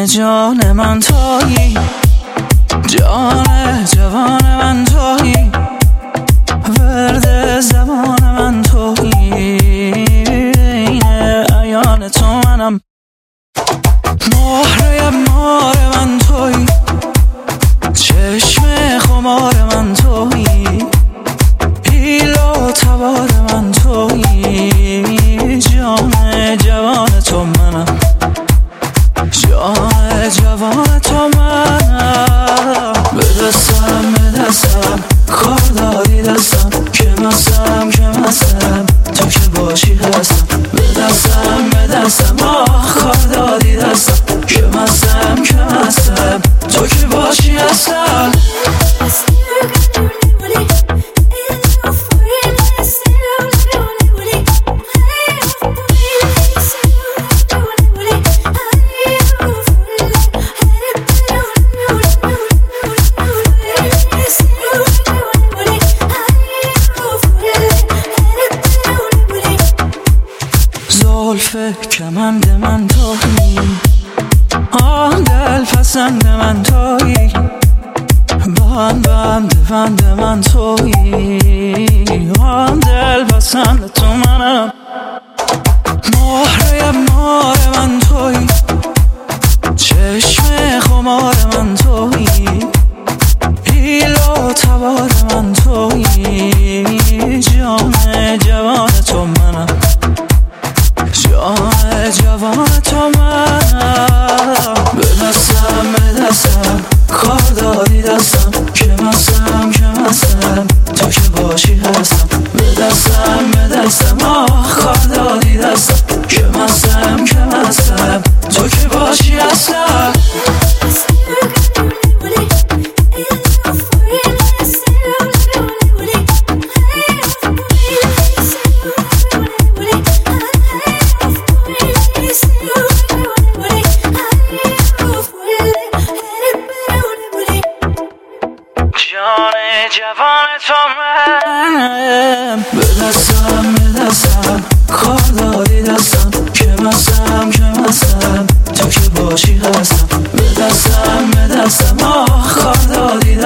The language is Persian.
جان من تویی، جان جوان من تویی، ورد زمان من تویی، این عیان تو منم، مهره مار من تویی، چشم خمار من تویی، پیل و تبار من تویی، جان جوان تو منم، جان جوان تو منم. به دستم کار داری دستم، که مستم تو که باشی هستم. به دستم کار داری دستم، که مستم تو که باشی هستم. زلف کمند من تویی، آن دل پسند من تویی، بند من تویی، آن دل پسند تو منم، مهره مار من تویی، چشم خمار من تویی، پیل و تبار من تویی، جان جوان تو منم، جان جوان تو منم. به دستم کار داری دستم، که مستم تو که باشی هستم. به دستم کار داری دستم، که مستم تو که باشی هستم. جان جوان تو منم. به دستم کار داری دستم، که مستم تو که باشی هستم. به دستم کار داری